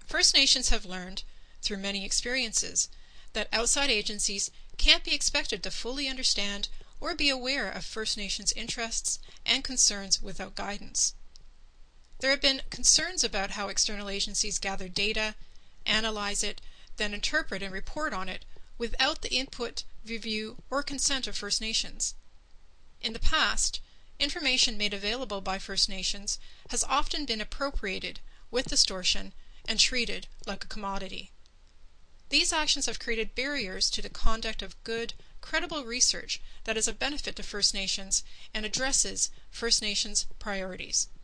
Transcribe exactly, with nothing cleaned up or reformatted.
First Nations have learned, through many experiences, that outside agencies can't be expected to fully understand or be aware of First Nations interests and concerns without guidance. There have been concerns about how external agencies gather data, analyze it, then interpret and report on it without the input, review, or consent of First Nations. In the past, information made available by First Nations has often been appropriated with distortion and treated like a commodity. These actions have created barriers to the conduct of good, credible research that is of benefit to First Nations and addresses First Nations priorities.